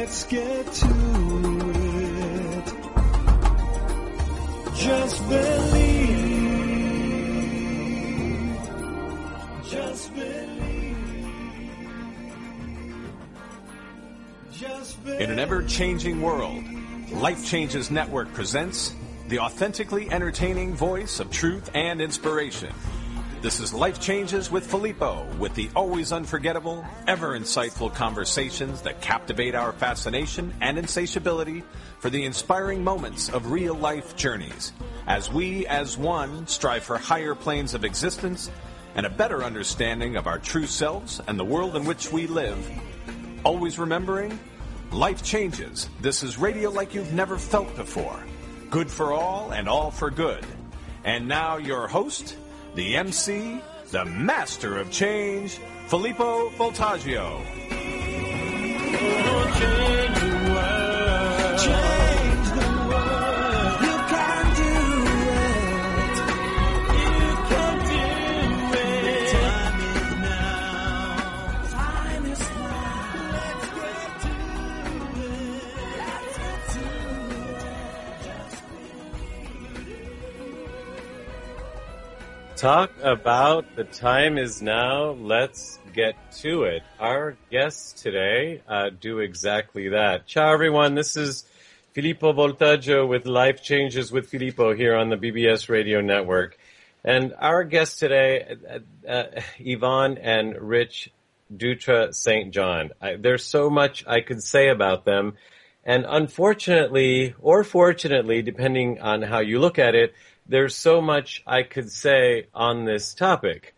let's get to it. Just believe. Just believe. Just believe. In an ever-changing world, Life Changes Network presents the authentically entertaining voice of truth and inspiration. This is Life Changes with Filippo, with the always unforgettable, ever insightful conversations that captivate our fascination and insatiability for the inspiring moments of real-life journeys, as we, as one, strive for higher planes of existence and a better understanding of our true selves and the world in which we live. Always remembering, life changes. This is radio like you've never felt before. Good for all and all for good. And now your host, the MC, the master of change, Filippo Voltaggio. Change the world. Change the world. You can do it. You can do it. Time is now. Time is now. Let's get to it. Let's get to it. Talk about the time is now. Let's get to it. Our guests today do exactly that. Ciao, everyone. This is Filippo Voltaggio with Life Changes with Filippo here on the BBS Radio Network. And our guests today, Yvonne and Rich Dutra St. John. There's so much I could say about them. And unfortunately, or fortunately, depending on how you look at it, there's so much I could say on this topic.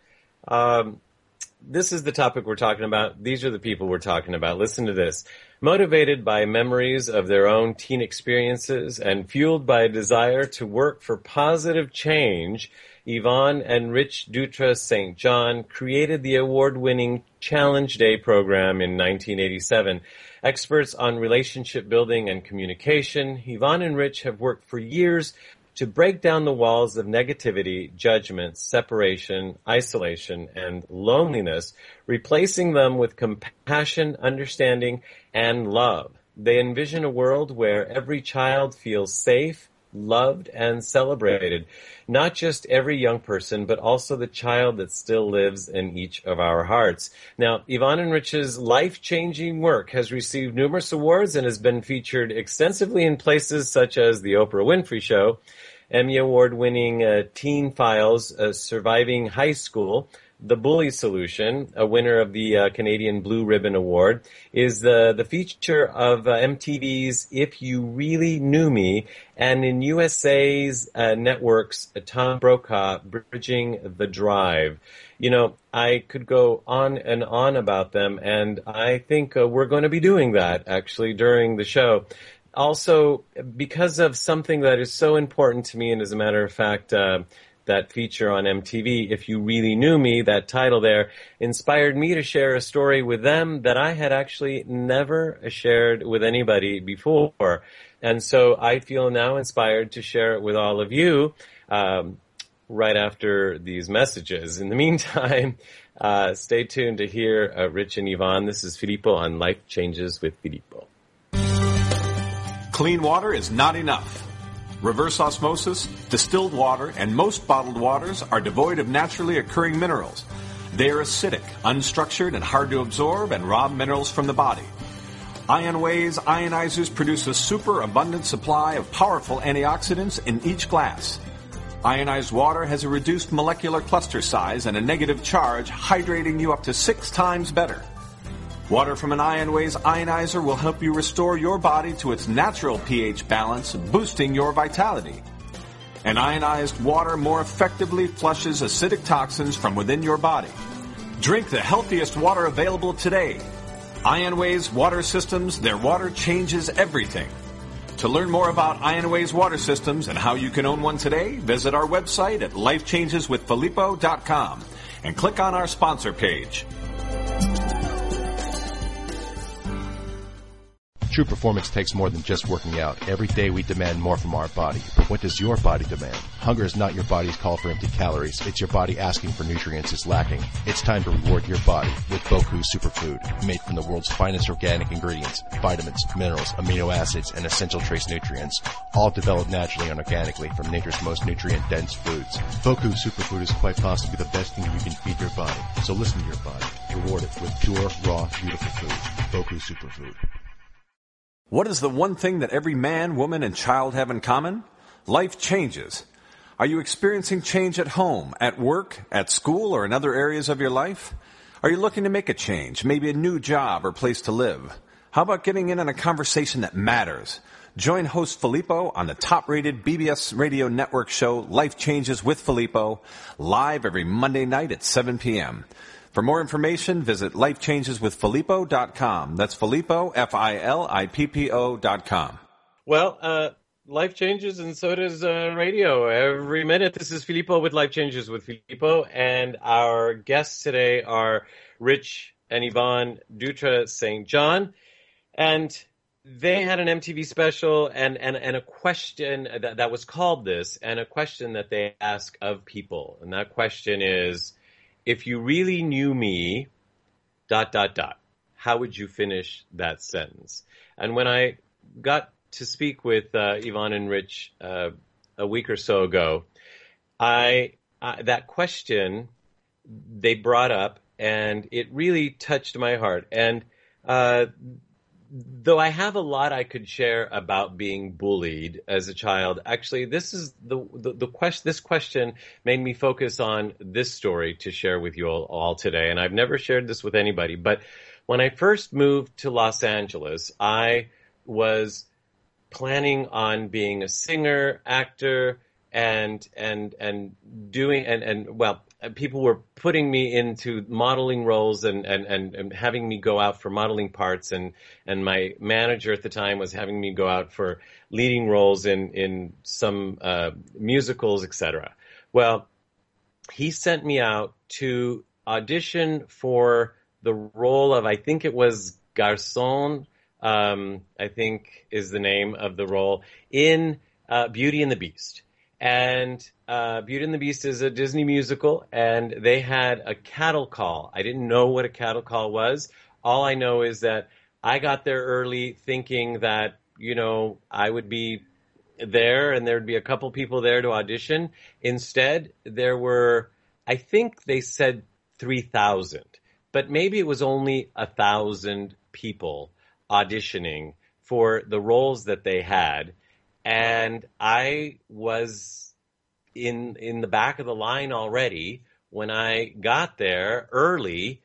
This is the topic we're talking about. These are the people we're talking about. Listen to this. Motivated by memories of their own teen experiences and fueled by a desire to work for positive change, Yvonne and Rich Dutra St. John created the award-winning Challenge Day program in 1987. Experts on relationship building and communication, Yvonne and Rich have worked for years to break down the walls of negativity, judgment, separation, isolation, and loneliness, replacing them with compassion, understanding, and love. They envision a world where every child feels safe, loved, and celebrated. Not just every young person, but also the child that still lives in each of our hearts. Now, Yvonne and Rich's life-changing work has received numerous awards and has been featured extensively in places such as The Oprah Winfrey Show, Emmy Award-winning Teen Files, Surviving High School, The Bully Solution, a winner of the Canadian Blue Ribbon Award, is the feature of MTV's If You Really Knew Me, and in USA's networks, Tom Brokaw, Bridging the Drive. You know, I could go on and on about them, and I think we're going to be doing that, actually, during the show. Also, because of something that is so important to me, and as a matter of fact, that feature on MTV, If You Really Knew Me, that title there, inspired me to share a story with them that I had actually never shared with anybody before. And so I feel now inspired to share it with all of you right after these messages. In the meantime, stay tuned to hear Rich and Yvonne. This is Filippo on Life Changes with Filippo. Clean water is not enough. Reverse osmosis, distilled water, and most bottled waters are devoid of naturally occurring minerals. They are acidic, unstructured, and hard to absorb and rob minerals from the body. IonWay's ionizers produce a super abundant supply of powerful antioxidants in each glass. Ionized water has a reduced molecular cluster size and a negative charge, hydrating you up to 6 times better. Water from an IonWay's ionizer will help you restore your body to its natural pH balance, boosting your vitality. And ionized water more effectively flushes acidic toxins from within your body. Drink the healthiest water available today. IonWay's water systems, their water changes everything. To learn more about IonWay's water systems and how you can own one today, visit our website at lifechangeswithfilippo.com and click on our sponsor page. True performance takes more than just working out. Every day we demand more from our body. But what does your body demand? Hunger is not your body's call for empty calories. It's your body asking for nutrients it's lacking. It's time to reward your body with Boku Superfood, made from the world's finest organic ingredients, vitamins, minerals, amino acids, and essential trace nutrients, all developed naturally and organically from nature's most nutrient-dense foods. Boku Superfood is quite possibly the best thing you can feed your body. So listen to your body. Reward it with pure, raw, beautiful food. Boku Superfood. What is the one thing that every man, woman, and child have in common? Life changes. Are you experiencing change at home, at work, at school, or in other areas of your life? Are you looking to make a change, maybe a new job or place to live? How about getting in on a conversation that matters? Join host Filippo on the top-rated BBS Radio Network show Life Changes with Filippo, live every Monday night at 7 p.m. For more information, visit lifechangeswithfilippo.com. That's Filippo, Filippo.com. Well, life changes, and so does radio every minute. This is Filippo with Life Changes with Filippo, and our guests today are Rich and Yvonne Dutra St. John, and they had an MTV special and a question that was called this, and a question that they ask of people, and that question is, if you really knew me, ... how would you finish that sentence? And when I got to speak with Yvonne and Rich a week or so ago, that question they brought up, and it really touched my heart. And though I have a lot I could share about being bullied as a child, actually, this is the question. This question made me focus on this story to share with you all today. And I've never shared this with anybody, but when I first moved to Los Angeles, I was planning on being a singer, actor, and people were putting me into modeling roles and having me go out for modeling parts, and my manager at the time was having me go out for leading roles in some musicals, etc. Well, he sent me out to audition for the role of, I think it was Garçon, I think is the name of the role, in Beauty and the Beast. And Beauty and the Beast is a Disney musical, and they had a cattle call. I didn't know what a cattle call was. All I know is that I got there early thinking that, I would be there and there'd be a couple people there to audition. Instead, there were, I think they said 3,000, but maybe it was only 1,000 people auditioning for the roles that they had. And I was in the back of the line already when I got there early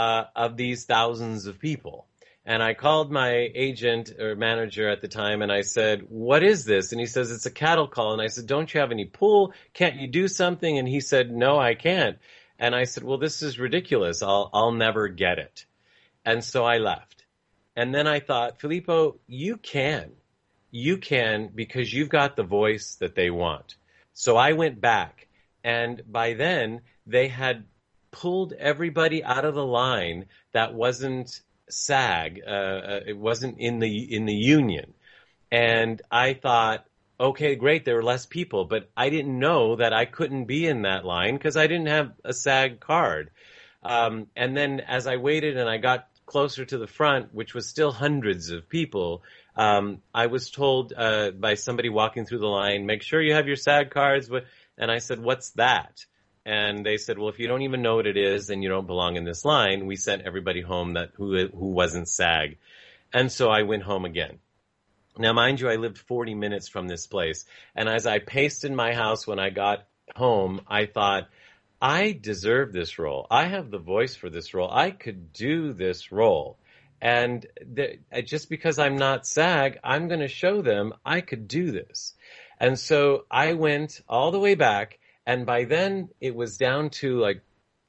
of these thousands of people. And I called my agent or manager at the time, and I said, "What is this?" And he says, "It's a cattle call." And I said, "Don't you have any pull? Can't you do something?" And he said, "No, I can't." And I said, "Well, this is ridiculous. I'll never get it." And so I left. And then I thought, Filippo, you can. You can, because you've got the voice that they want. So I went back, and by then they had pulled everybody out of the line that wasn't SAG. It wasn't in the union. And I thought, okay, great, there were less people, but I didn't know that I couldn't be in that line because I didn't have a SAG card. And then as I waited and I got closer to the front, which was still hundreds of people, I was told by somebody walking through the line, "Make sure you have your SAG cards." And I said, "What's that?" And they said, "Well, if you don't even know what it is, then you don't belong in this line. We sent everybody home who wasn't SAG." And so I went home again. Now, mind you, I lived 40 minutes from this place. And as I paced in my house when I got home, I thought, I deserve this role. I have the voice for this role. I could do this role. And just because I'm not SAG, I'm going to show them I could do this. And so I went all the way back, and by then it was down to like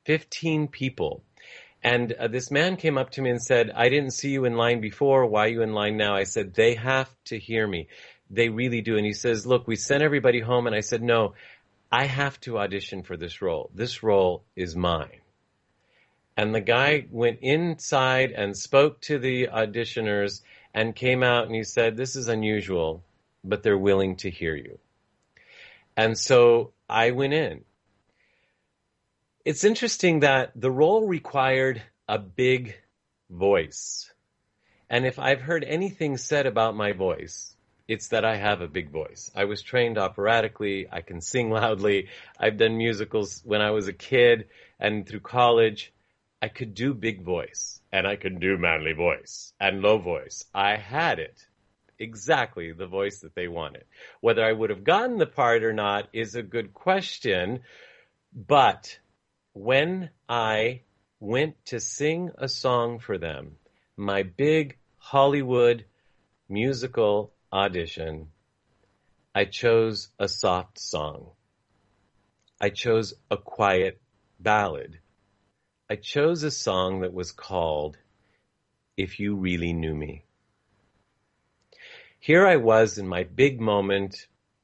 15 people. And this man came up to me and said, "I didn't see you in line before. Why are you in line now?" I said, "They have to hear me. They really do." And he says, "Look, we sent everybody home." And I said, "No, I have to audition for this role. This role is mine." And the guy went inside and spoke to the auditioners, and came out and he said, this is unusual, but they're willing to hear you. And so I went in. It's interesting that the role required a big voice. And if I've heard anything said about my voice, it's that I have a big voice. I was trained operatically. I can sing loudly. I've done musicals when I was a kid and through college. I could do big voice and I could do manly voice and low voice. I had it. Exactly the voice that they wanted. Whether I would have gotten the part or not is a good question. But when I went to sing a song for them, my big Hollywood musical audition, I chose a soft song. I chose a quiet ballad. I chose a song that was called If You Really Knew Me. Here I was in my big moment,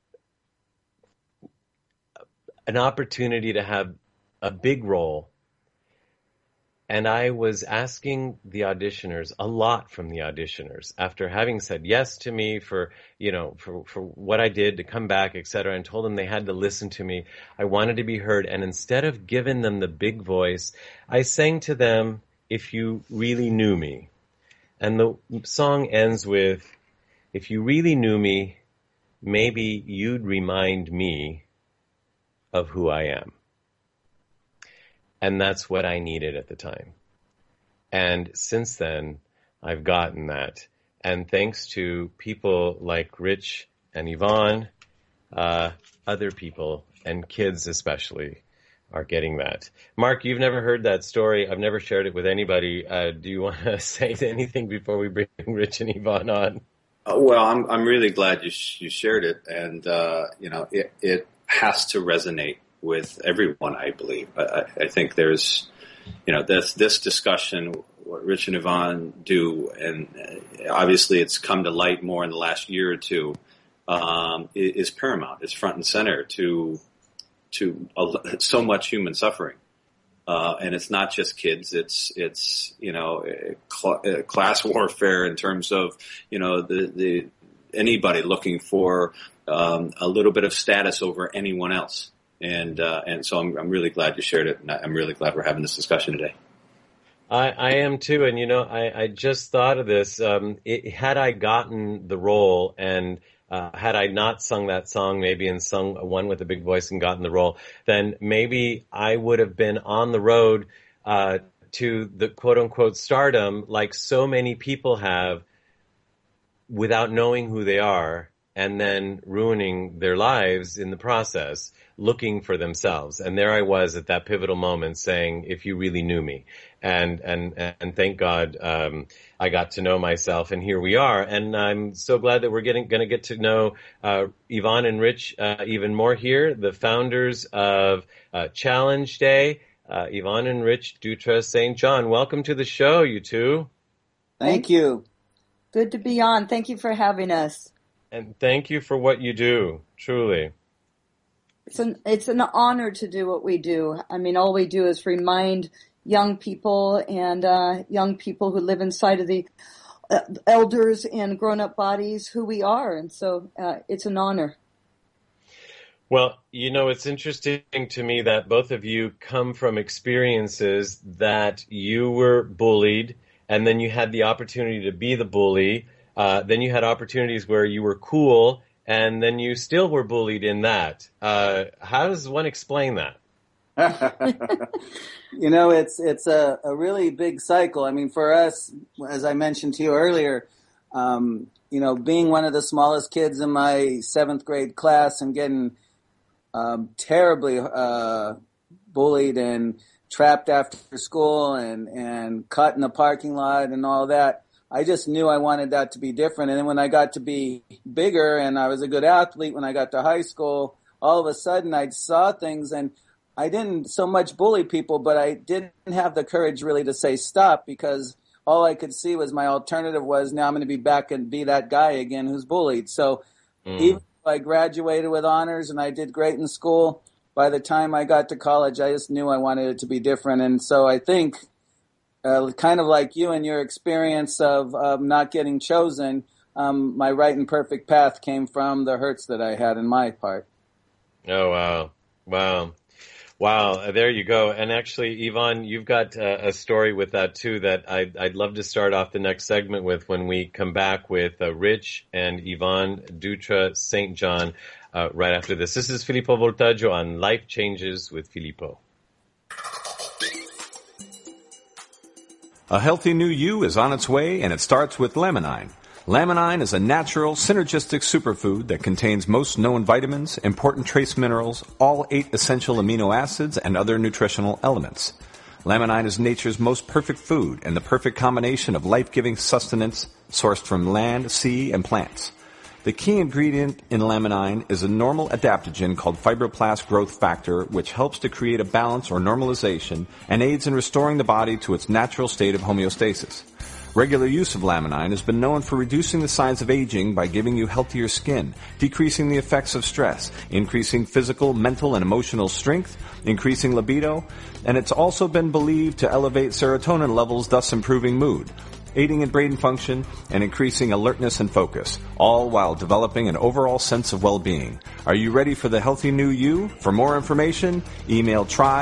an opportunity to have a big role. And I was asking the auditioners a lot from the auditioners after having said yes to me for what I did to come back, etc., and told them they had to listen to me. I wanted to be heard. And instead of giving them the big voice, I sang to them, If You Really Knew Me. And the song ends with, if you really knew me, maybe you'd remind me of who I am. And that's what I needed at the time. And since then, I've gotten that. And thanks to people like Rich and Yvonne, other people, and kids especially, are getting that. Mark, you've never heard that story. I've never shared it with anybody. Do you want to say anything before we bring Rich and Yvonne on? Well, I'm really glad you shared it. And, it has to resonate with everyone, I believe. I think there's, this discussion, what Rich and Yvonne do, and obviously it's come to light more in the last year or two, is paramount. It's front and center to so much human suffering. And it's not just kids. It's class warfare in terms of, the anybody looking for a little bit of status over anyone else. And so I'm really glad you shared it, and I'm really glad we're having this discussion today. I am too, and I just thought of this. Had I gotten the role, and had I not sung that song, maybe, and sung one with a big voice and gotten the role, then maybe I would have been on the road to the quote-unquote stardom, like so many people have, without knowing who they are, and then ruining their lives in the process, looking for themselves. And there I was at that pivotal moment saying, if you really knew me. And thank God, I got to know myself, and here we are. And I'm so glad that we're going to get to know, Yvonne and Rich, even more here, the founders of, Challenge Day, Yvonne and Rich Dutra St. John. Welcome to the show, you two. Thank you. Good to be on. Thank you for having us. And thank you for what you do, truly. It's an honor to do what we do. I mean, all we do is remind young people and young people who live inside of the elders and grown-up bodies who we are. And so it's an honor. Well, it's interesting to me that both of you come from experiences that you were bullied, and then you had the opportunity to be the bully. Then you had opportunities where you were cool, and then you still were bullied in that. How does one explain that? It's a really big cycle. I mean, for us, as I mentioned to you earlier, being one of the smallest kids in my 7th grade class and getting terribly bullied and trapped after school and caught in the parking lot and all that, I just knew I wanted that to be different. And then when I got to be bigger and I was a good athlete, when I got to high school, all of a sudden I saw things, and I didn't so much bully people, but I didn't have the courage really to say stop, because all I could see was my alternative was, now I'm going to be back and be that guy again who's bullied. So even though I graduated with honors and I did great in school, by the time I got to college, I just knew I wanted it to be different. And so I think kind of like you and your experience of not getting chosen, my right and perfect path came from the hurts that I had in my part. Oh, wow. Wow. Wow, there you go. And actually, Yvonne, you've got a story with that too that I'd love to start off the next segment with when we come back with Rich and Yvonne Dutra St. John right after this. This is Filippo Voltaggio on Life Changes with Filippo. A healthy new you is on its way, and it starts with Laminine. Laminine is a natural, synergistic superfood that contains most known vitamins, important trace minerals, all 8 essential amino acids, and other nutritional elements. Laminine is nature's most perfect food and the perfect combination of life-giving sustenance sourced from land, sea, and plants. The key ingredient in Laminine is a normal adaptogen called fibroblast growth factor, which helps to create a balance or normalization and aids in restoring the body to its natural state of homeostasis. Regular use of Laminine has been known for reducing the signs of aging by giving you healthier skin, decreasing the effects of stress, increasing physical, mental, and emotional strength, increasing libido, and it's also been believed to elevate serotonin levels, thus improving mood, aiding in brain function, and increasing alertness and focus, all while developing an overall sense of well-being. Are you ready for the healthy new you? For more information, email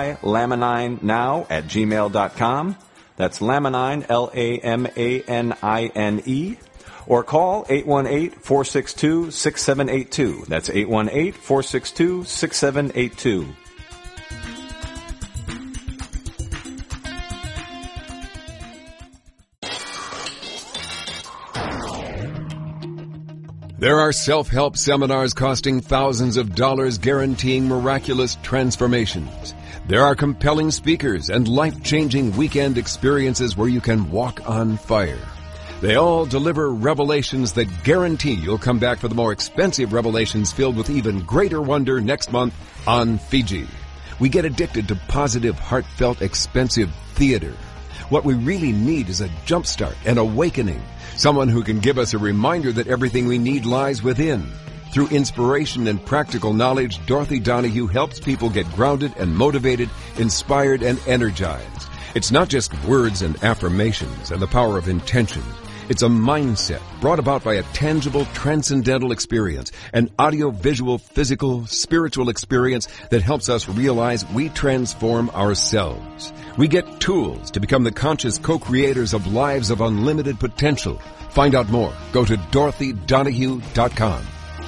trylaminine@gmail.com. That's Laminine, Lamanine, or call 818-462-6782. That's 818-462-6782. There are self-help seminars costing thousands of dollars guaranteeing miraculous transformations. There are compelling speakers and life-changing weekend experiences where you can walk on fire. They all deliver revelations that guarantee you'll come back for the more expensive revelations filled with even greater wonder next month on Fiji. We get addicted to positive, heartfelt, expensive theater. What we really need is a jumpstart, an awakening, someone who can give us a reminder that everything we need lies within. Through inspiration and practical knowledge, Dorothy Donahue helps people get grounded and motivated, inspired and energized. It's not just words and affirmations and the power of intention. It's a mindset brought about by a tangible, transcendental experience, an audio-visual, physical, spiritual experience that helps us realize we transform ourselves. We get tools to become the conscious co-creators of lives of unlimited potential. Find out more. Go to DorothyDonahue.com.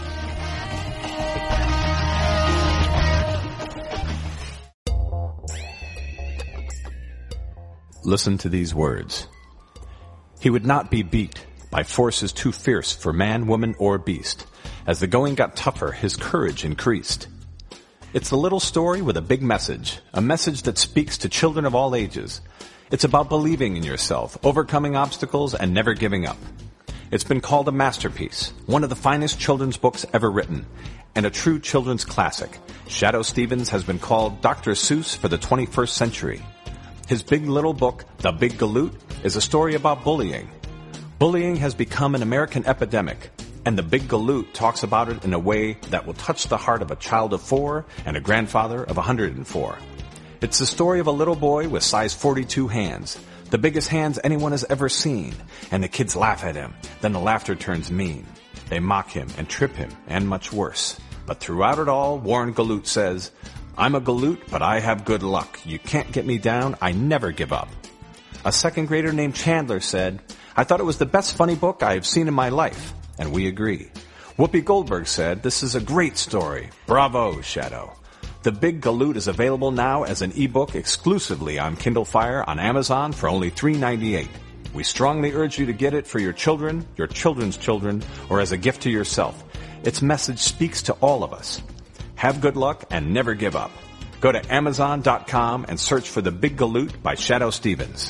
Listen to these words. He would not be beat by forces too fierce for man, woman, or beast. As the going got tougher, his courage increased. It's a little story with a big message, a message that speaks to children of all ages. It's about believing in yourself, overcoming obstacles, and never giving up. It's been called a masterpiece, one of the finest children's books ever written, and a true children's classic. Shadoe Stevens has been called Dr. Seuss for the 21st century. His big little book, The Big Galoot, is a story about bullying. Bullying has become an American epidemic, and The Big Galoot talks about it in a way that will touch the heart of a child of 4 and a grandfather of 104. It's the story of a little boy with size 42 hands, the biggest hands anyone has ever seen, and the kids laugh at him. Then the laughter turns mean. They mock him and trip him, and much worse. But throughout it all, Warren Galoot says, "I'm a galoot, but I have good luck. You can't get me down. I never give up." A second grader named Chandler said, "I thought it was the best funny book I have seen in my life." And we agree. Whoopi Goldberg said, "This is a great story. Bravo, Shadoe." The Big Galoot is available now as an ebook exclusively on Kindle Fire on Amazon for only $3.98. We strongly urge you to get it for your children, your children's children, or as a gift to yourself. Its message speaks to all of us. Have good luck and never give up. Go to Amazon.com and search for The Big Galoot by Shadoe Stevens.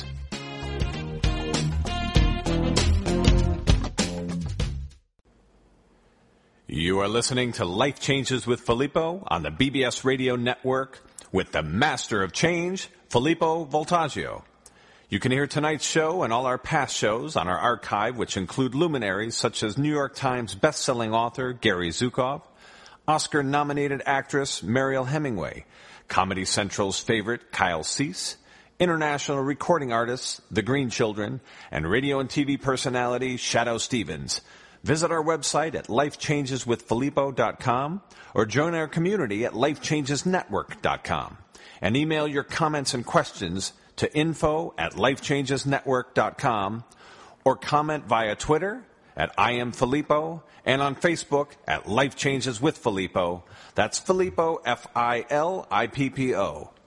You are listening to Life Changes with Filippo on the BBS Radio Network with the master of change, Filippo Voltaggio. You can hear tonight's show and all our past shows on our archive, which include luminaries such as New York Times best-selling author Gary Zukav, Oscar-nominated actress Mariel Hemingway, Comedy Central's favorite Kyle Cease, international recording artists, The Green Children, and radio and TV personality Shadow Stevens. Visit our website at lifechangeswithfilippo.com or join our community at lifechangesnetwork.com. And email your comments and questions to info@lifechangesnetwork.com or comment via Twitter at I am Filippo and on Facebook at Life Changes with Filippo. That's Filippo, Filippo.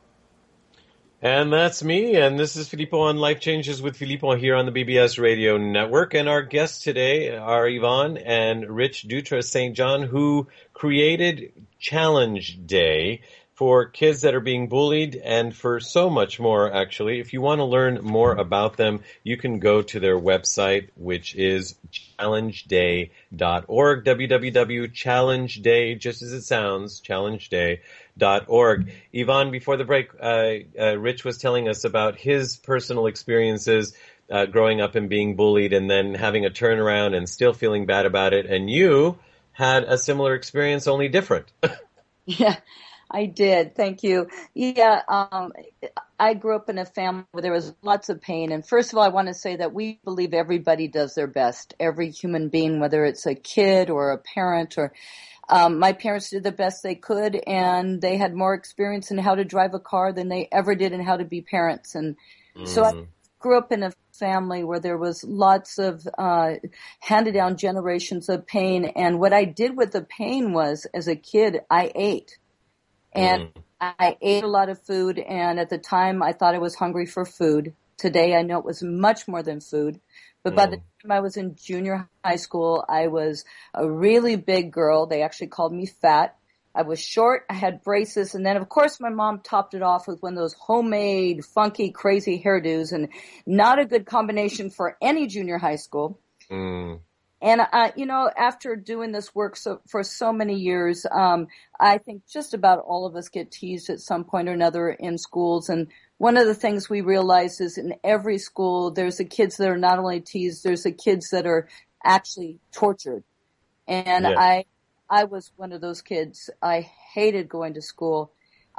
And that's me, and this is Filippo on Life Changes with Filippo here on the BBS Radio Network. And our guests today are Yvonne and Rich Dutra St. John, who created Challenge Day for kids that are being bullied and for so much more, actually. If you want to learn more about them, you can go to their website, which is challengeday.org, www.challengeday, just as it sounds, challengeday.org. Yvonne, before the break, Rich was telling us about his personal experiences growing up and being bullied and then having a turnaround and still feeling bad about it. And you had a similar experience, only different. Yeah, I did. Thank you. Yeah, I grew up in a family where there was lots of pain. And first of all, I want to say that we believe everybody does their best. Every human being, whether it's a kid or a parent or my parents did the best they could, and they had more experience in how to drive a car than they ever did in how to be parents. And so I grew up in a family where there was lots of handed down generations of pain. And what I did with the pain was, as a kid, I ate. And I ate a lot of food, and at the time I thought I was hungry for food. Today I know it was much more than food. But by the time I was in junior high school, I was a really big girl. They actually called me fat. I was short, I had braces, and then of course my mom topped it off with one of those homemade, funky, crazy hairdos, and not a good combination for any junior high school. And, after doing this work for so many years, I think just about all of us get teased at some point or another in schools. And one of the things we realize is in every school, there's the kids that are not only teased, there's the kids that are actually tortured. And I was one of those kids. I hated going to school.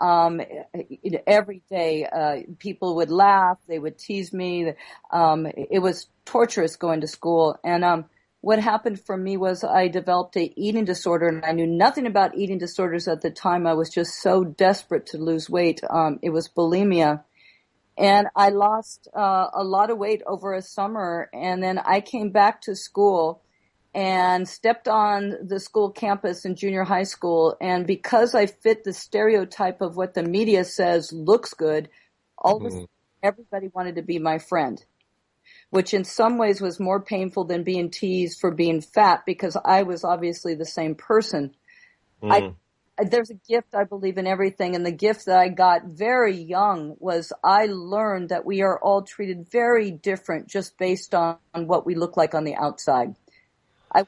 Every day, people would laugh, they would tease me. It was torturous going to school. And, what happened for me was I developed a eating disorder, and I knew nothing about eating disorders at the time. I was just so desperate to lose weight. It was bulimia. And I lost a lot of weight over a summer, and then I came back to school and stepped on the school campus in junior high school. And because I fit the stereotype of what the media says looks good, all of a sudden everybody wanted to be my friend, which in some ways was more painful than being teased for being fat, because I was obviously the same person. There's a gift, I believe, in everything, and the gift that I got very young was I learned that we are all treated very different just based on what we look like on the outside. I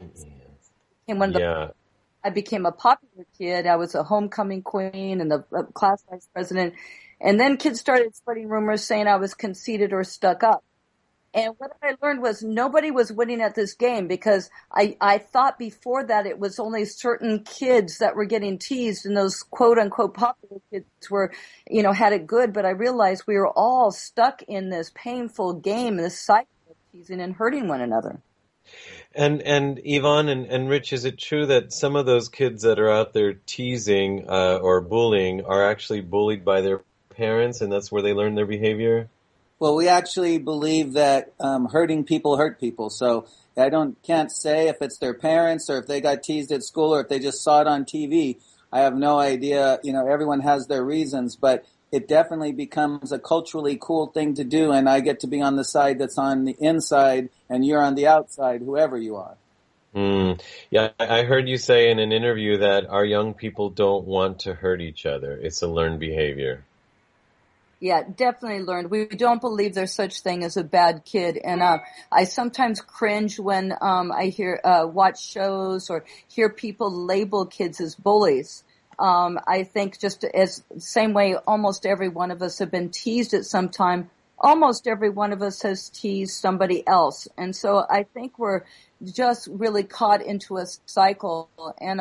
became a popular kid. I was a homecoming queen and the class vice president, and then kids started spreading rumors saying I was conceited or stuck up. And what I learned was nobody was winning at this game, because I thought before that it was only certain kids that were getting teased, and those quote unquote popular kids were, had it good. But I realized we were all stuck in this painful game, this cycle of teasing and hurting one another. And Yvonne and Rich, is it true that some of those kids that are out there teasing or bullying are actually bullied by their parents, and that's where they learn their behavior? Well, we actually believe that hurting people hurt people. So I can't say if it's their parents or if they got teased at school or if they just saw it on TV. I have no idea. Everyone has their reasons, but it definitely becomes a culturally cool thing to do. And I get to be on the side that's on the inside, and you're on the outside, whoever you are. Yeah, I heard you say in an interview that our young people don't want to hurt each other. It's a learned behavior. Yeah, definitely learned. We don't believe there's such thing as a bad kid. And I sometimes cringe when I watch shows or hear people label kids as bullies. I think just as same way almost every one of us have been teased at some time, almost every one of us has teased somebody else. And so I think we're just really caught into a cycle. And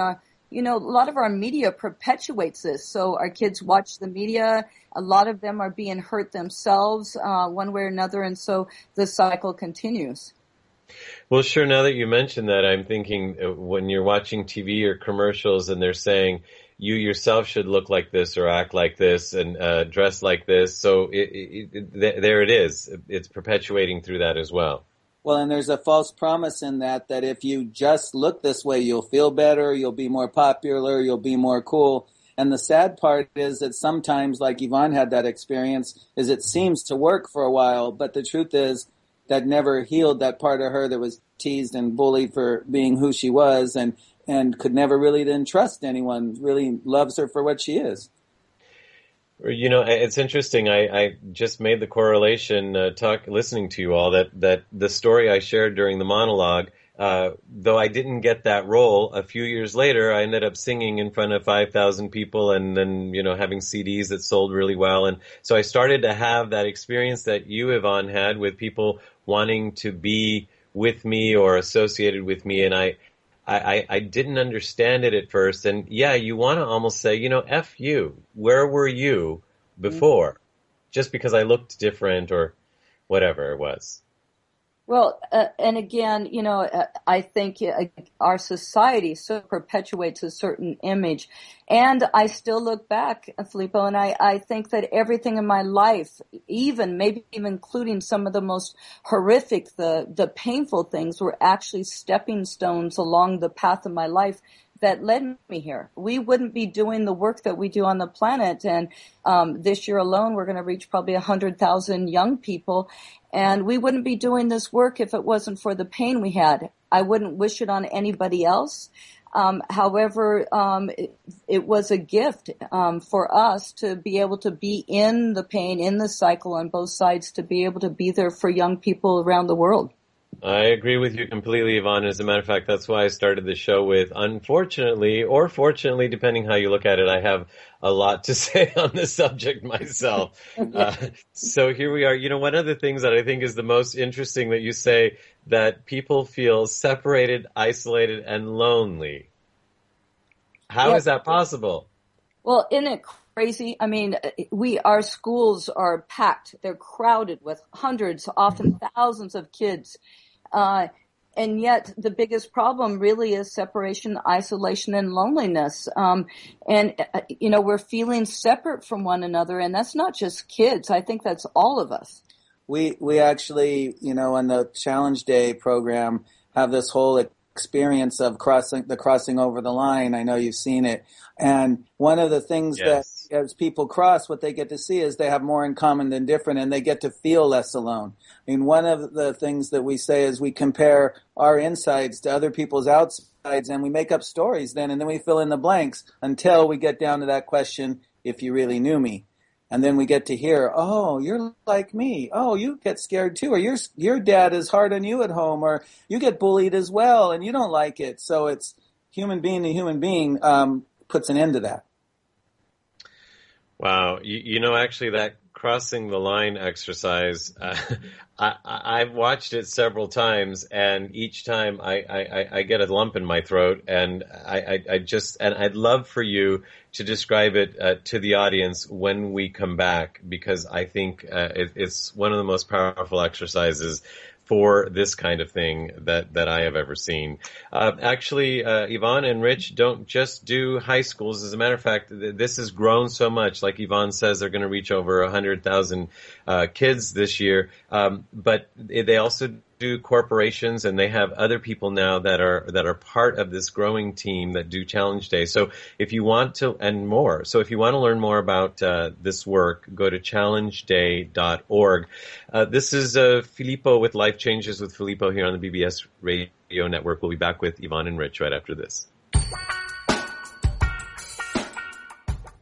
a lot of our media perpetuates this. So our kids watch the media. A lot of them are being hurt themselves, one way or another. And so the cycle continues. Well, sure. Now that you mention that, I'm thinking when you're watching TV or commercials and they're saying you yourself should look like this or act like this and dress like this. So there it is. It's perpetuating through that as well. Well, and there's a false promise in that if you just look this way, you'll feel better, you'll be more popular, you'll be more cool. And the sad part is that sometimes, like Yvonne had that experience, is it seems to work for a while, but the truth is that never healed that part of her that was teased and bullied for being who she was and could never really then trust anyone, really loves her for what she is. It's interesting. I just made the correlation, listening to you all, that the story I shared during the monologue, though I didn't get that role, a few years later, I ended up singing in front of 5,000 people and then, having CDs that sold really well. And so I started to have that experience that you, Yvonne, had with people wanting to be with me or associated with me. And I didn't understand it at first. And yeah, you want to almost say, F you. Where were you before? Just because I looked different or whatever it was. Well, and again, I think our society so perpetuates a certain image. And I still look back, Filippo, and I think that everything in my life, maybe even including some of the most horrific, the painful things, were actually stepping stones along the path of my life that led me here. We wouldn't be doing the work that we do on the planet. And this year alone, we're going to reach probably 100,000 young people. And we wouldn't be doing this work if it wasn't for the pain we had. I wouldn't wish it on anybody else. However, it was a gift for us to be able to be in the pain, in the cycle on both sides, to be able to be there for young people around the world. I agree with you completely, Yvonne. As a matter of fact, that's why I started the show with, unfortunately, or fortunately, depending how you look at it, I have a lot to say on this subject myself. So here we are. One of the things that I think is the most interesting that you say, that people feel separated, isolated, and lonely. How is that possible? Well, isn't it crazy? I mean, our schools are packed. They're crowded with hundreds, often thousands of kids. And yet the biggest problem really is separation, isolation, and loneliness. We're feeling separate from one another, and that's not just kids. I think that's all of us. We actually, on the Challenge Day program, have this whole experience of crossing over the line. I know you've seen it. And one of the things that as people cross, what they get to see is they have more in common than different, and they get to feel less alone. I mean, one of the things that we say is we compare our insides to other people's outsides, and we make up stories then, and then we fill in the blanks until we get down to that question, if you really knew me. And then we get to hear, oh, you're like me. Oh, you get scared too. Or your dad is hard on you at home. Or you get bullied as well and you don't like it. So it's human being to human being puts an end to that. Wow. Actually that crossing the line exercise, I've watched it several times, and each time I get a lump in my throat, and I'd love for you to describe it to the audience when we come back, because I think it's one of the most powerful exercises for this kind of thing that I have ever seen. Actually, Yvonne and Rich don't just do high schools. As a matter of fact, this has grown so much. Like Yvonne says, they're going to reach over 100,000 kids this year. But they also do corporations, and they have other people now that are part of this growing team that do Challenge Day. So if you want to, and more. So if you want to learn more about this work, go to challengeday.org. This is Filippo with Life Changes with Filippo here on the BBS Radio Network. We'll be back with Yvonne and Rich right after this.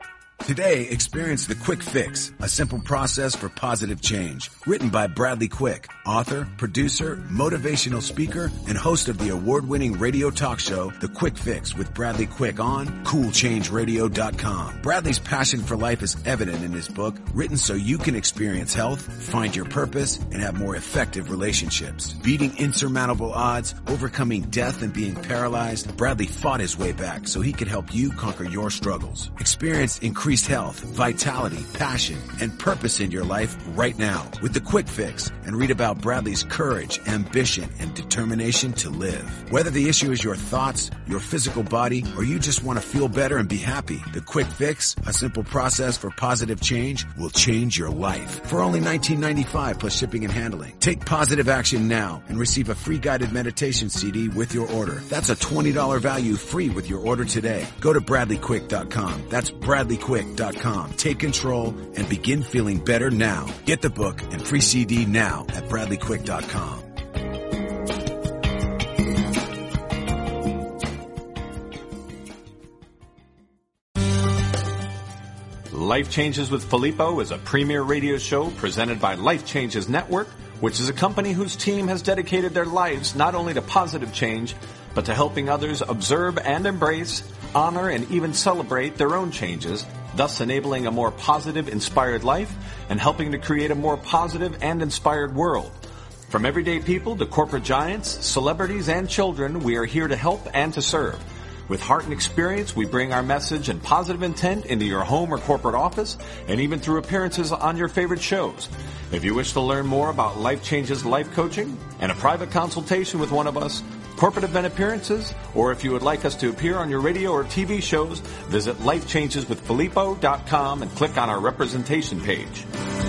Today, experience The Quick Fix, a simple process for positive change. Written by Bradley Quick, author, producer, motivational speaker, and host of the award-winning radio talk show, The Quick Fix with Bradley Quick on CoolChangeRadio.com. Bradley's passion for life is evident in his book, written so you can experience health, find your purpose, and have more effective relationships. Beating insurmountable odds, overcoming death, and being paralyzed, Bradley fought his way back so he could help you conquer your struggles. Experience increased health, vitality, passion, and purpose in your life right now with The Quick Fix, and read about Bradley's courage, ambition, and determination to live. Whether the issue is your thoughts, your physical body, or you just want to feel better and be happy, The Quick Fix, a simple process for positive change, will change your life. For only $19.95 plus shipping and handling. Take positive action now and receive a free guided meditation CD with your order. That's a $20 value free with your order today. Go to BradleyQuick.com. That's BradleyQuick.com. Take control and begin feeling better now. Get the book and free CD now at BradleyQuick.com. Life Changes with Filippo is a premier radio show presented by Life Changes Network, which is a company whose team has dedicated their lives not only to positive change, but to helping others observe and embrace, honor, and even celebrate their own changes, thus enabling a more positive, inspired life and helping to create a more positive and inspired world. From everyday people to corporate giants, celebrities, and children, we are here to help and to serve. With heart and experience, we bring our message and positive intent into your home or corporate office, and even through appearances on your favorite shows. If you wish to learn more about Life Changes life coaching and a private consultation with one of us, corporate event appearances, or if you would like us to appear on your radio or TV shows, visit lifechangeswithfilippo.com and click on our representation page.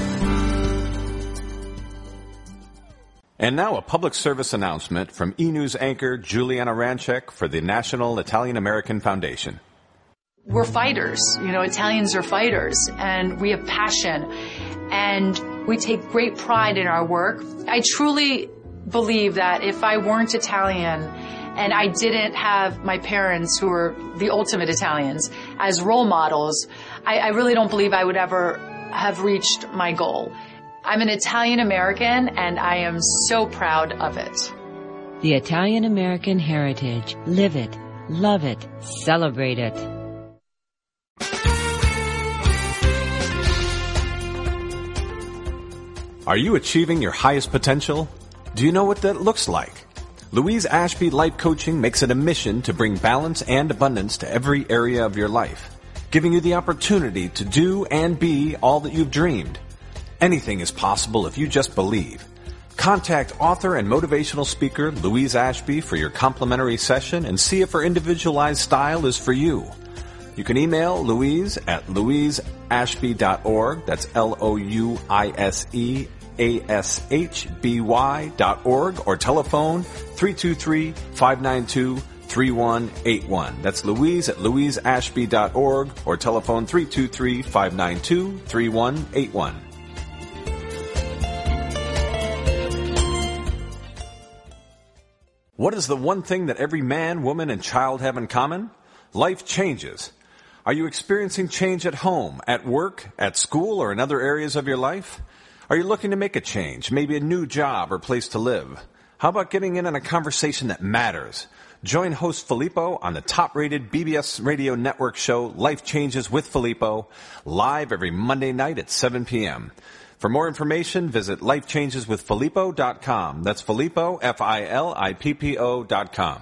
And now a public service announcement from E-News anchor Juliana Rancic for the National Italian American Foundation. We're fighters. Italians are fighters, and we have passion, and we take great pride in our work. I truly believe that if I weren't Italian and I didn't have my parents, who are the ultimate Italians, as role models, I really don't believe I would ever have reached my goal. I'm an Italian American, and I am so proud of it. The Italian American heritage. Live it, love it, celebrate it. Are you achieving your highest potential? Do you know what that looks like? Louise Ashby Life Coaching makes it a mission to bring balance and abundance to every area of your life, giving you the opportunity to do and be all that you've dreamed. Anything is possible if you just believe. Contact author and motivational speaker Louise Ashby for your complimentary session and see if her individualized style is for you. You can email Louise at louiseashby.org. That's LOUISEASHBY.org, or telephone 323-592-3181. That's Louise at louiseashby.org, or telephone 323-592-3181. What is the one thing that every man, woman, and child have in common? Life changes. Are you experiencing change at home, at work, at school, or in other areas of your life? Are you looking to make a change, maybe a new job or place to live? How about getting in on a conversation that matters? Join host Filippo on the top-rated BBS Radio Network show Life Changes with Filippo, live every Monday night at 7 p.m. For more information, visit lifechangeswithfilippo.com. That's Filippo, Filippo.com.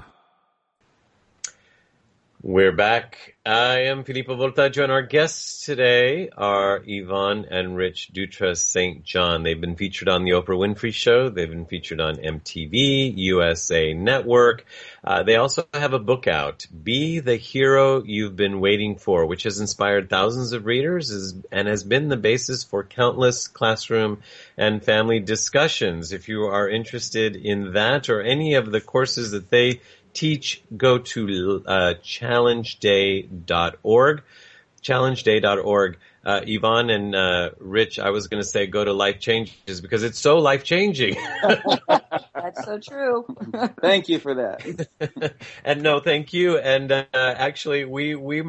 We're back. I am Filippo Voltaggio, and our guests today are Yvonne and Rich Dutra St. John. They've been featured on the Oprah Winfrey Show. They've been featured on MTV, USA Network. They also have a book out, Be the Hero You've Been Waiting For, which has inspired thousands of readers and has been the basis for countless classroom and family discussions. If you are interested in that or any of the courses that they teach, go to challengeday.org. Challengeday.org. Yvonne and Rich, I was going to say go to Life Changes because it's so life-changing. That's so true. Thank you for that. And no, thank you. And actually, we might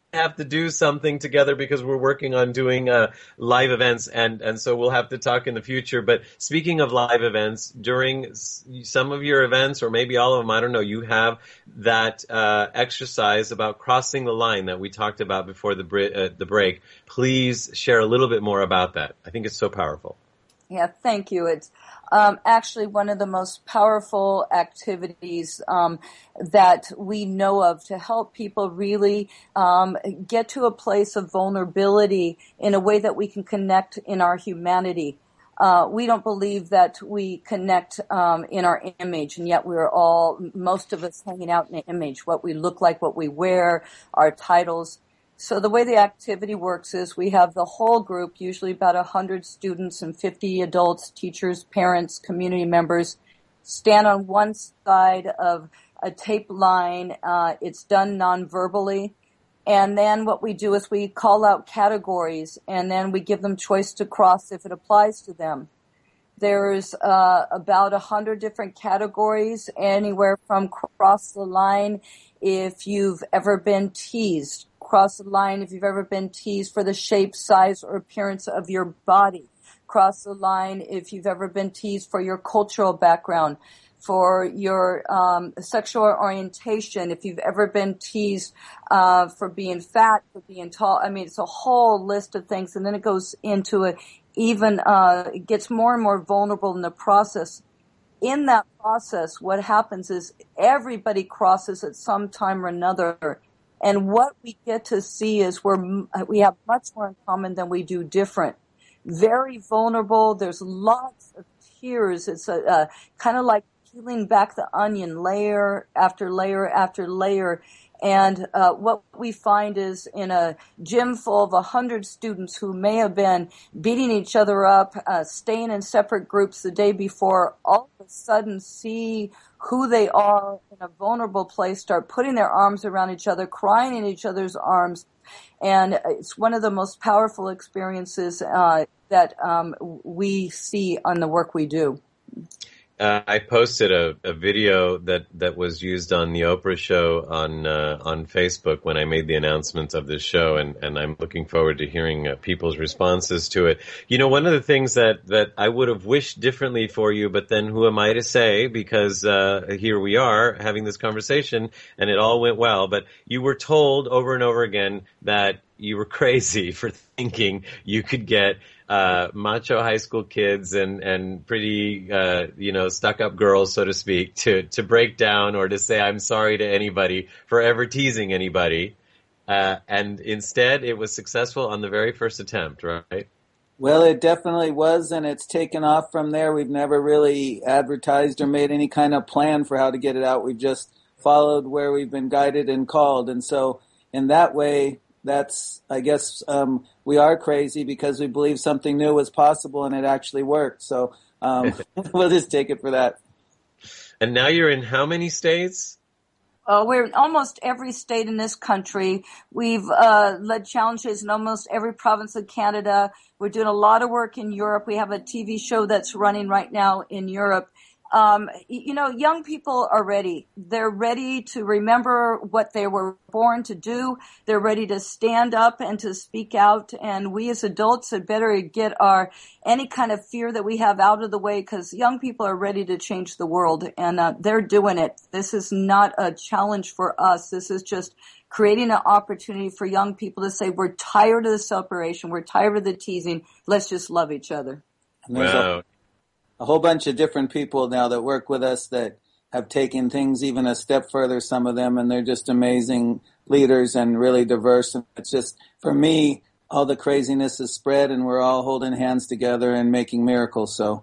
have to do something together because we're working on doing live events, and so we'll have to talk in the future. But speaking of live events, during some of your events, or maybe all of them, I don't know, you have that exercise about crossing the line that we talked about before the break. Please share a little bit more about that. I think it's so powerful. Yeah, thank you. It's actually one of the most powerful activities that we know of to help people really get to a place of vulnerability in a way that we can connect in our humanity. We don't believe that we connect in our image, and yet we're all, most of us, hanging out in an image, what we look like, what we wear, our titles. So the way the activity works is we have the whole group, usually about 100 students and 50 adults, teachers, parents, community members, stand on one side of a tape line. It's done non-verbally. And then what we do is we call out categories, and then we give them choice to cross if it applies to them. There's about 100 different categories, anywhere from cross the line if you've ever been teased, cross the line if you've ever been teased for the shape, size, or appearance of your body. Cross the line if you've ever been teased for your cultural background, for your sexual orientation, if you've ever been teased for being fat, for being tall. I mean, it's a whole list of things, and then it goes into it gets more and more vulnerable in the process. In that process, what happens is everybody crosses at some time or another. And what we get to see is we have much more in common than we do different. Very vulnerable. There's lots of tears. It's kind of like peeling back the onion layer after layer after layer. And what we find is in a gym full of 100 students who may have been beating each other up, staying in separate groups the day before, all of a sudden see who they are in a vulnerable place, start putting their arms around each other, crying in each other's arms. And it's one of the most powerful experiences that we see on the work we do. I posted a video that was used on the Oprah show on Facebook when I made the announcement of this show, and I'm looking forward to hearing people's responses to it. You know, one of the things that I would have wished differently for you, but then who am I to say, because here we are having this conversation and it all went well, but you were told over and over again that you were crazy for thinking you could get macho high school kids and pretty, stuck-up girls, so to speak, to break down or to say I'm sorry to anybody for ever teasing anybody. And instead, it was successful on the very first attempt, right? Well, it definitely was, and it's taken off from there. We've never really advertised or made any kind of plan for how to get it out. We've just followed where we've been guided and called. And so in that way, that's, I guess, we are crazy because we believe something new was possible and it actually worked. So we'll just take it for that. And now you're in how many states? We're in almost every state in this country. We've led challenges in almost every province of Canada. We're doing a lot of work in Europe. We have a TV show that's running right now in Europe. Young people are ready. They're ready to remember what they were born to do. They're ready to stand up and to speak out. And we as adults had better get any kind of fear that we have out of the way, because young people are ready to change the world, and they're doing it. This is not a challenge for us. This is just creating an opportunity for young people to say, we're tired of the separation. We're tired of the teasing. Let's just love each other. Wow. A whole bunch of different people now that work with us that have taken things even a step further, some of them, and they're just amazing leaders and really diverse. And it's just, for me, all the craziness is spread and we're all holding hands together and making miracles. So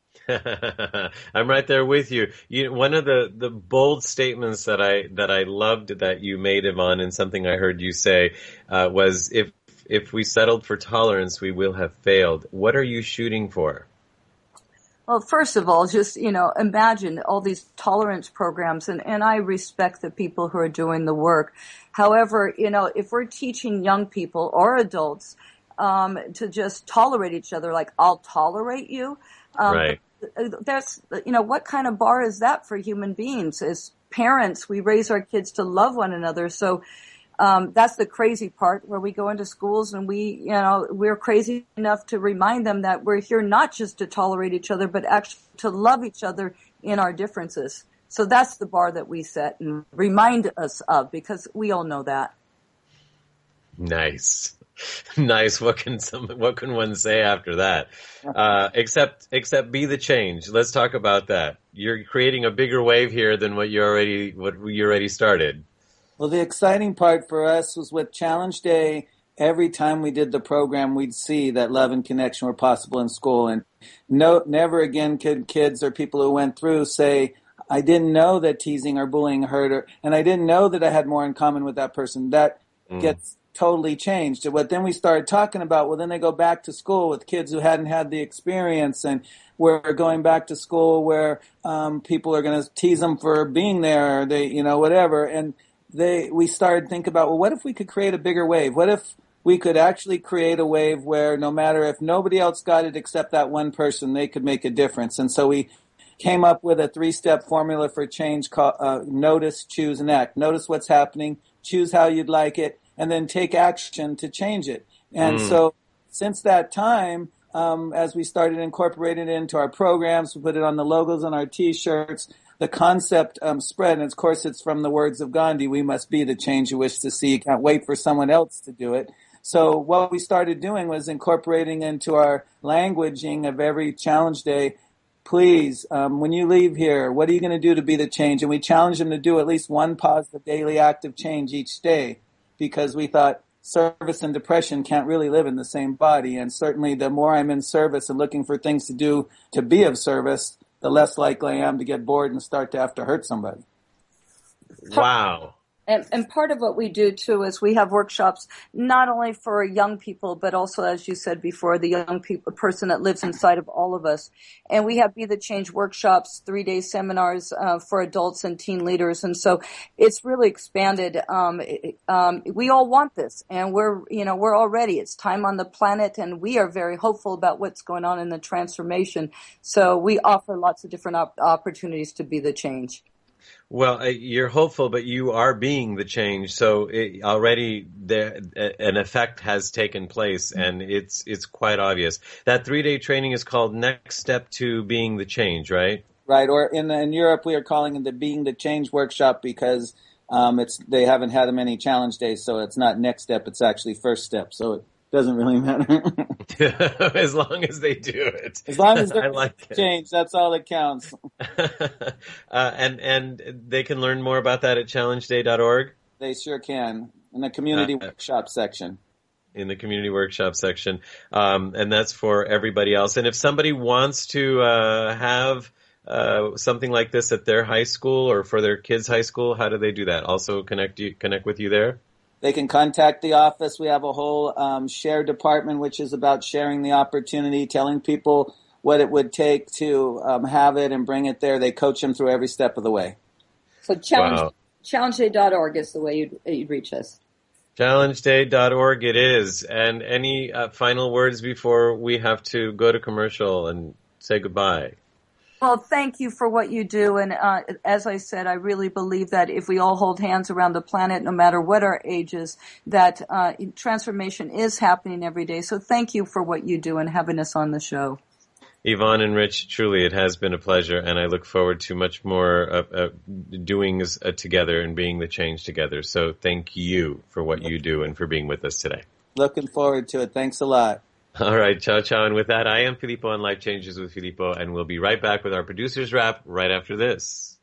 I'm right there with you. One of the bold statements that I loved that you made, Yvonne, and something I heard you say was, if we settled for tolerance, we will have failed. What are you shooting for? Well, first of all, just, imagine all these tolerance programs, and I respect the people who are doing the work. However, if we're teaching young people or adults to just tolerate each other, like, I'll tolerate you, right. That's, what kind of bar is that for human beings? As parents, we raise our kids to love one another. So That's the crazy part, where we go into schools and we're crazy enough to remind them that we're here not just to tolerate each other, but actually to love each other in our differences. So that's the bar that we set and remind us of, because we all know that. Nice. What can one say after that? Except be the change. Let's talk about that. You're creating a bigger wave here than what you already started. Well, the exciting part for us was with Challenge Day. Every time we did the program, we'd see that love and connection were possible in school, and never again could kids or people who went through say, I didn't know that teasing or bullying hurt her, and I didn't know that I had more in common with that person. That gets totally changed. But then we started talking about, well, then they go back to school with kids who hadn't had the experience, and we're going back to school where people are going to tease them for being there, or whatever. And we started thinking about, well, what if we could create a bigger wave? What if we could actually create a wave where no matter if nobody else got it except that one person, they could make a difference? And so we came up with a 3-step formula for change called notice, choose, and act. Notice what's happening, choose how you'd like it, and then take action to change it. And so since that time, as we started incorporating it into our programs, we put it on the logos on our T-shirts, the concept spread. And of course, it's from the words of Gandhi, we must be the change you wish to see. You can't wait for someone else to do it. So what we started doing was incorporating into our languaging of every Challenge Day, please, when you leave here, what are you going to do to be the change? And we challenged them to do at least one positive daily act of change each day, because we thought service and depression can't really live in the same body. And certainly the more I'm in service and looking for things to do to be of service, the less likely I am to get bored and start to have to hurt somebody. Wow. And part of what we do, too, is we have workshops not only for young people, but also, as you said before, the young person that lives inside of all of us. And we have Be the Change workshops, 3-day seminars for adults and teen leaders. And so it's really expanded. We all want this, and we're all ready. It's time on the planet, and we are very hopeful about what's going on in the transformation. So we offer lots of different opportunities to be the change. Well, you're hopeful, but you are being the change. So already an effect has taken place, and it's quite obvious. That 3-day training is called Next Step to Being the Change, right? Right. Or in Europe, we are calling it the Being the Change workshop, because they haven't had many challenge days, so it's not next step; it's actually first step. So it doesn't really matter. As long as they do it. As long as they're change, that's all that counts. And they can learn more about that at challengeday.org? They sure can, in the community workshop section. In the community workshop section. And that's for everybody else. And if somebody wants to have something like this at their high school or for their kids' high school, how do they do that? Also connect with you there? They can contact the office. We have a whole share department, which is about sharing the opportunity, telling people what it would take to have it and bring it there. They coach them through every step of the way. So challengeday.org is the way you'd reach us. Challengeday.org it is. And any final words before we have to go to commercial and say goodbye? Well, thank you for what you do. And as I said, I really believe that if we all hold hands around the planet, no matter what our ages, that transformation is happening every day. So thank you for what you do and having us on the show. Yvonne and Rich, truly it has been a pleasure, and I look forward to much more doings together and being the change together. So thank you for what you do and for being with us today. Looking forward to it. Thanks a lot. All right, ciao, ciao. And with that, I am Filippo on Life Changes with Filippo, and we'll be right back with our producer's wrap right after this.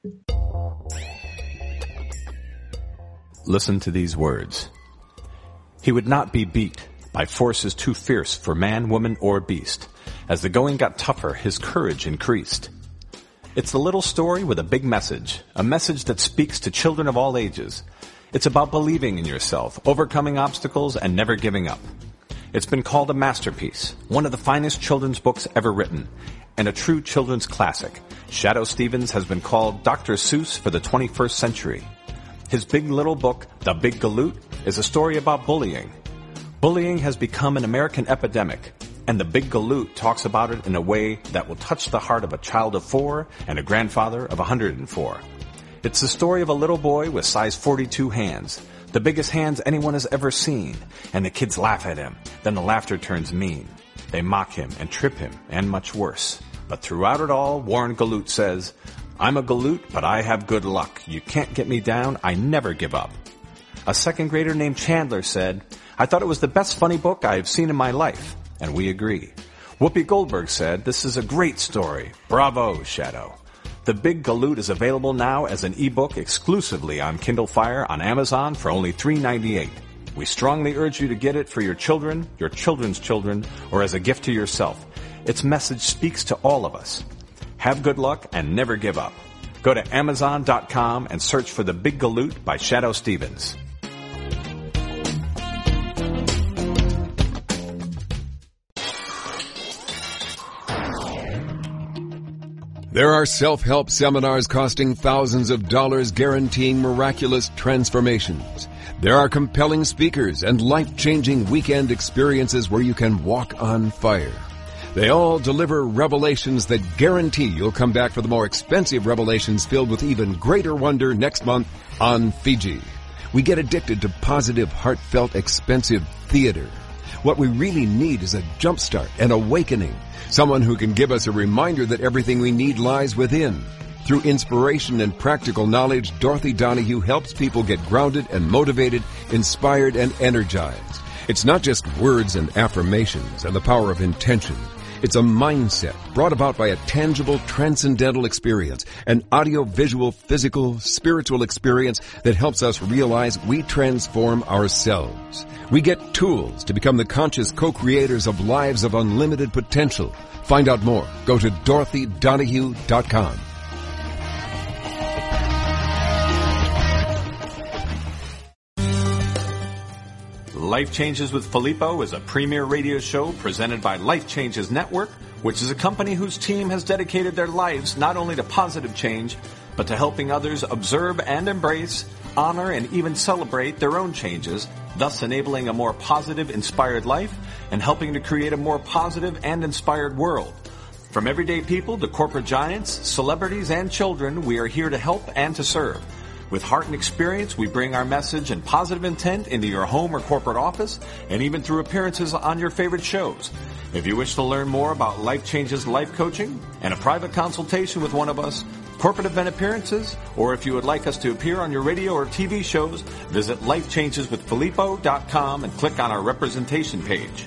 Listen to these words. He would not be beat by forces too fierce for man, woman, or beast. As the going got tougher, his courage increased. It's a little story with a big message, a message that speaks to children of all ages. It's about believing in yourself, overcoming obstacles, and never giving up. It's been called a masterpiece, one of the finest children's books ever written, and a true children's classic. Shadoe Stevens has been called Dr. Seuss for the 21st century. His big little book, The Big Galoot, is a story about bullying. Bullying has become an American epidemic, and The Big Galoot talks about it in a way that will touch the heart of a child of 4 and a grandfather of 104. It's the story of a little boy with size 42 hands, the biggest hands anyone has ever seen, and the kids laugh at him. Then the laughter turns mean. They mock him and trip him, and much worse. But throughout it all, Warren Galoot says, I'm a Galoot, but I have good luck. You can't get me down. I never give up. A second grader named Chandler said, I thought it was the best funny book I have seen in my life. And we agree. Whoopi Goldberg said, this is a great story. Bravo, Shadow. The Big Galoot is available now as an ebook exclusively on Kindle Fire on Amazon for only $3.98. We strongly urge you to get it for your children, your children's children, or as a gift to yourself. Its message speaks to all of us. Have good luck and never give up. Go to Amazon.com and search for The Big Galoot by Shadow Stevens. There are self-help seminars costing thousands of dollars guaranteeing miraculous transformations. There are compelling speakers and life-changing weekend experiences where you can walk on fire. They all deliver revelations that guarantee you'll come back for the more expensive revelations filled with even greater wonder next month on Fiji. We get addicted to positive, heartfelt, expensive theater. What we really need is a jumpstart, an awakening. Someone who can give us a reminder that everything we need lies within. Through inspiration and practical knowledge, Dorothy Donahue helps people get grounded and motivated, inspired and energized. It's not just words and affirmations and the power of intention. It's a mindset brought about by a tangible, transcendental experience, an audio-visual, physical, spiritual experience that helps us realize we transform ourselves. We get tools to become the conscious co-creators of lives of unlimited potential. Find out more. Go to DorothyDonahue.com. Life Changes with Filippo is a premier radio show presented by Life Changes Network, which is a company whose team has dedicated their lives not only to positive change, but to helping others observe and embrace, honor, and even celebrate their own changes, thus enabling a more positive, inspired life and helping to create a more positive and inspired world. From everyday people to corporate giants, celebrities, and children, we are here to help and to serve. With heart and experience, we bring our message and positive intent into your home or corporate office, and even through appearances on your favorite shows. If you wish to learn more about Life Changes life coaching and a private consultation with one of us, corporate event appearances, or if you would like us to appear on your radio or TV shows, visit lifechangeswithfilippo.com and click on our representation page.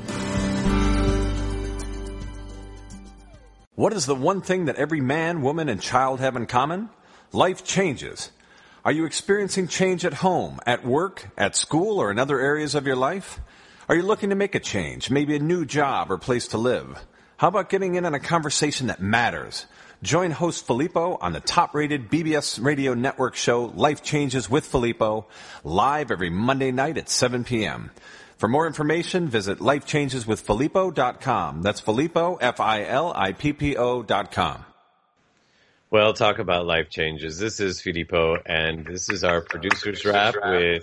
What is the one thing that every man, woman, and child have in common? Life changes. Are you experiencing change at home, at work, at school, or in other areas of your life? Are you looking to make a change, maybe a new job or place to live? How about getting in on a conversation that matters? Join host Filippo on the top-rated BBS Radio Network show Life Changes with Filippo, live every Monday night at 7 p.m. For more information, visit lifechangeswithfilippo.com. That's Filippo, Filippo.com. Well, talk about life changes. This is Filippo, and this is our producer's wrap with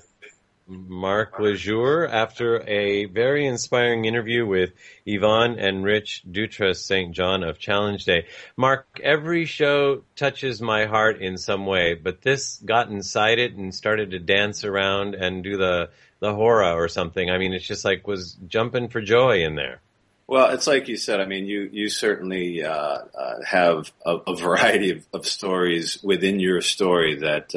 Marc Lejour after a very inspiring interview with Yvonne and Rich Dutras St. John of Challenge Day. Marc, every show touches my heart in some way, but this got inside it and started to dance around and do the hora or something. I mean, it's just like was jumping for joy in there. Well, it's like you said. I mean, you certainly have a variety of stories within your story that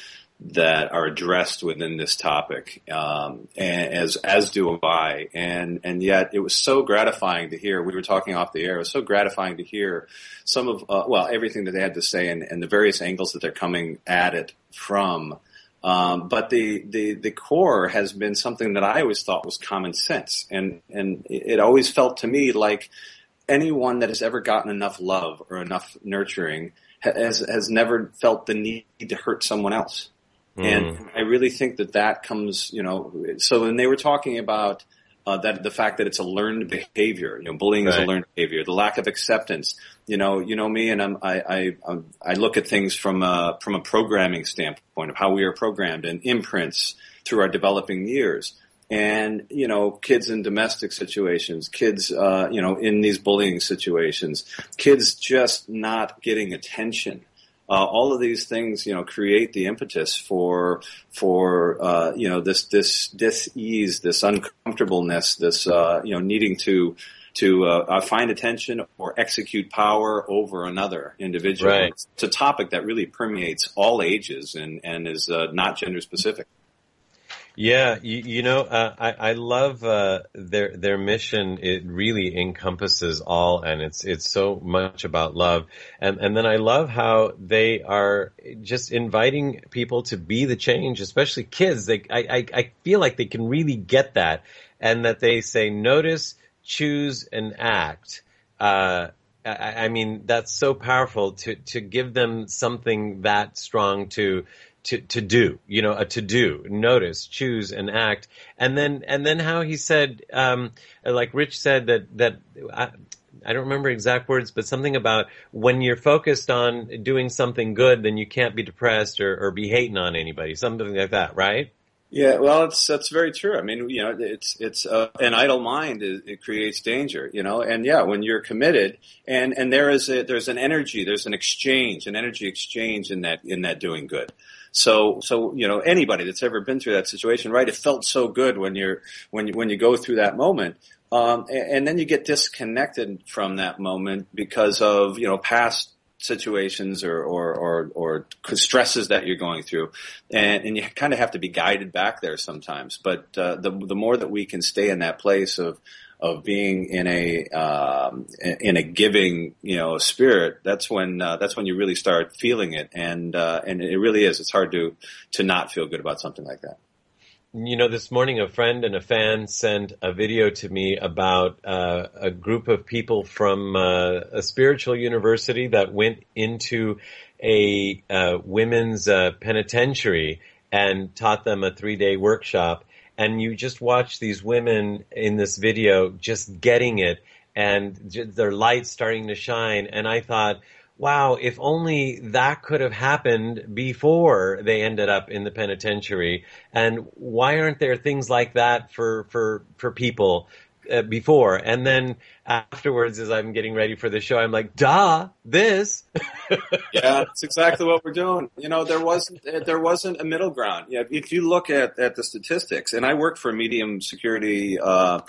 are addressed within this topic, and as do I. And yet, it was so gratifying to hear. We were talking off the air. It was so gratifying to hear some of everything that they had to say and the various angles that they're coming at it from. But the core has been something that I always thought was common sense. And it always felt to me like anyone that has ever gotten enough love or enough nurturing has never felt the need to hurt someone else. And I really think that comes, so when they were talking about that the fact that it's a learned behavior, bullying is a learned behavior, the lack of acceptance, me, and I look at things from a programming standpoint of how we are programmed and imprints through our developing years. And, kids in domestic situations, kids, in these bullying situations, kids just not getting attention. all of these things, create the impetus for this dis-ease, this uncomfortableness, this, needing to find attention or execute power over another individual. Right. It's a topic that really permeates all ages and is not gender specific. Yeah, I love their mission. It really encompasses all, and it's so much about love. And then I love how they are just inviting people to be the change, especially kids. I feel like they can really get that, and that they say notice, choose, and act. I mean, that's so powerful to give them something that strong to do, a to do, notice, choose, and act. And then how he said, like Rich said that I don't remember exact words, but something about when you're focused on doing something good, then you can't be depressed or be hating on anybody, something like that, right? Yeah, well, that's very true. I mean, it's an idle mind. It creates danger, and yeah, when you're committed and there's an energy, there's an energy exchange in that doing good. So anybody that's ever been through that situation, right? It felt so good when you go through that moment. And then you get disconnected from that moment because of, past situations or stresses that you're going through. And you kind of have to be guided back there sometimes. But, the more that we can stay in that place of being in a giving, spirit, that's when you really start feeling it. And it really is. It's hard to not feel good about something like that. This morning a friend and a fan sent a video to me about a group of people from a spiritual university that went into a women's penitentiary and taught them a 3-day workshop. And you just watch these women in this video just getting it and their lights starting to shine. And I thought, wow, if only that could have happened before they ended up in the penitentiary. And why aren't there things like that for people before? And then afterwards, as I'm getting ready for the show, I'm like, this. Yeah, that's exactly what we're doing. There wasn't a middle ground. Yeah, if you look at the statistics, and I work for a medium security a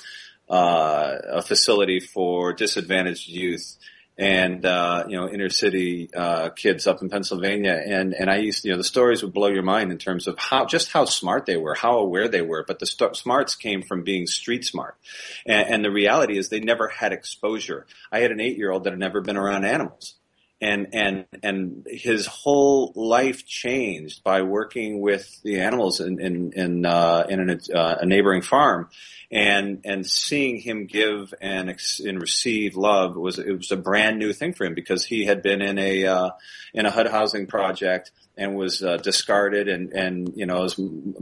facility for disadvantaged youth. And, inner city, kids up in Pennsylvania. And I used, the stories would blow your mind in terms of how smart they were, how aware they were. But the smarts came from being street smart. And the reality is they never had exposure. I had an 8-year-old that had never been around animals. And his whole life changed by working with the animals in a neighboring farm. And seeing him give and receive love was a brand new thing for him because he had been in a HUD housing project and was discarded and was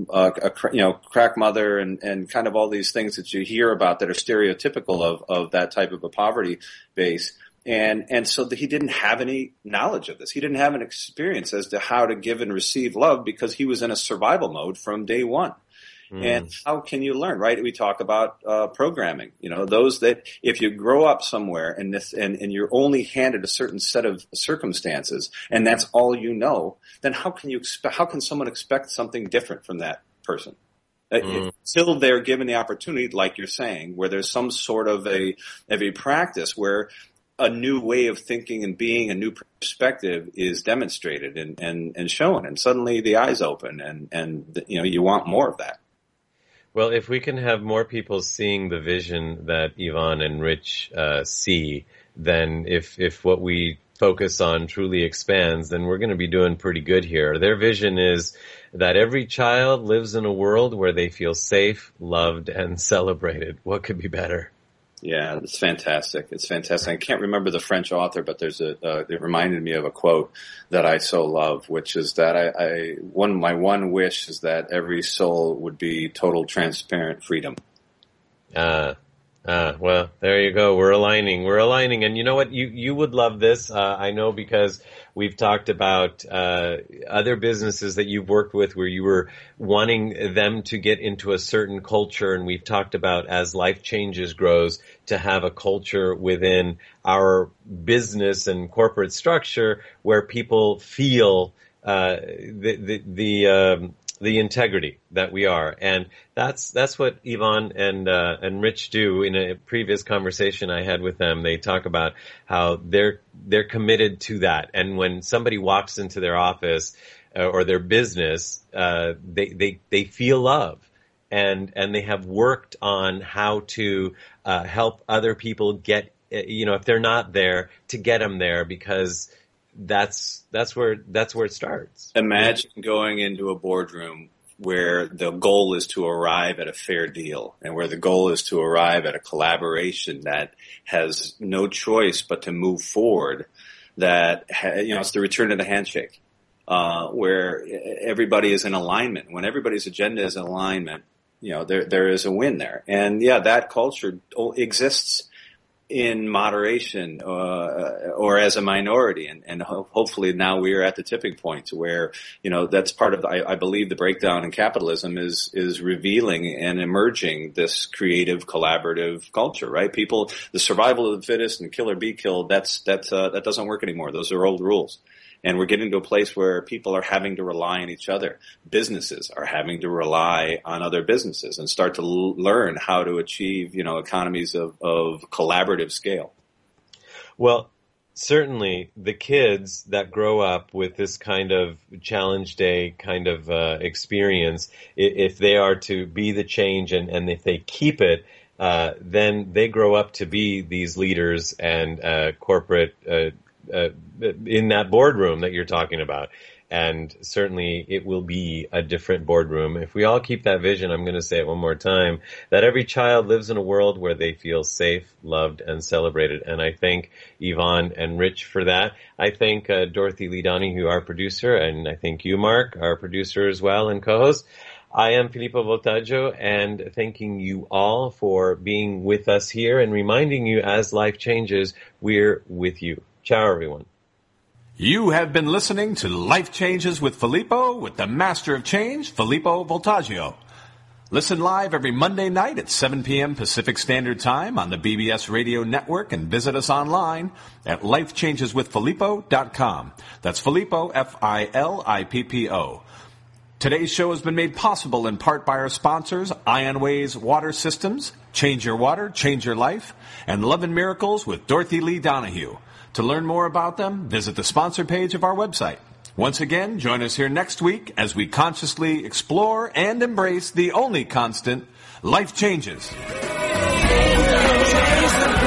a crack mother and kind of all these things that you hear about that are stereotypical of that type of a poverty base. And so he didn't have any knowledge of this. He didn't have an experience as to how to give and receive love because he was in a survival mode from day one. And how can you learn, right? We talk about programming. Those that if you grow up somewhere and you're only handed a certain set of circumstances and that's all you know, then how can someone expect something different from that person? Until they're given the opportunity, like you're saying, where there's some sort of a practice where a new way of thinking and being, a new perspective is demonstrated and shown, and suddenly the eyes open and you want more of that. Well, if we can have more people seeing the vision that Yvonne and Rich see, then if what we focus on truly expands, then we're going to be doing pretty good here. Their vision is that every child lives in a world where they feel safe, loved, and celebrated. What could be better? Yeah, it's fantastic. It's fantastic. I can't remember the French author, but it reminded me of a quote that I so love, which is that my one wish is that every soul would be total transparent freedom. Well, there you go. We're aligning. And you know what? You would love this. I know, because we've talked about other businesses that you've worked with where you were wanting them to get into a certain culture. And we've talked about, as Life Changes grows, to have a culture within our business and corporate structure where people feel the integrity that we are. And that's what Yvonne and Rich do. In a previous conversation I had with them, they talk about how they're committed to that. And when somebody walks into their office or their business, they feel love. And they have worked on how to help other people get, if they're not there, to get them there, because that's where it starts. Imagine going into a boardroom where the goal is to arrive at a fair deal, and where the goal is to arrive at a collaboration that has no choice but to move forward. That it's the return to the handshake, where everybody is in alignment. When everybody's agenda is in alignment, there is a win there. And that culture exists in moderation or as a minority, and hopefully now we are at the tipping point where that's part of I believe the breakdown in capitalism is revealing and emerging this creative collaborative culture, right? People, the survival of the fittest and kill or be killed, that doesn't work anymore. Those are old rules. And we're getting to a place where people are having to rely on each other. Businesses are having to rely on other businesses and start to learn how to achieve, economies of collaborative scale. Well, certainly the kids that grow up with this kind of challenge day kind of experience, if they are to be the change and if they keep it, then they grow up to be these leaders and corporate in that boardroom that you're talking about. And certainly it will be a different boardroom. If we all keep that vision, I'm going to say it one more time, that every child lives in a world where they feel safe, loved, and celebrated. And I thank Yvonne and Rich for that. I thank Dorothy Lee Donahue, our producer, and I thank you, Mark, our producer as well and co-host. I am Filippo Voltaggio, and thanking you all for being with us here and reminding you, as life changes, we're with you. Ciao, everyone. You have been listening to Life Changes with Filippo, with the Master of Change, Filippo Voltaggio. Listen live every Monday night at 7 p.m. Pacific Standard Time on the BBS Radio Network, and visit us online at lifechangeswithfilippo.com. That's Filippo, Filippo. Today's show has been made possible in part by our sponsors, Ionways Water Systems, Change Your Water, Change Your Life, and Love and Miracles with Dorothy Lee Donahue. To learn more about them, visit the sponsor page of our website. Once again, join us here next week as we consciously explore and embrace the only constant, life changes.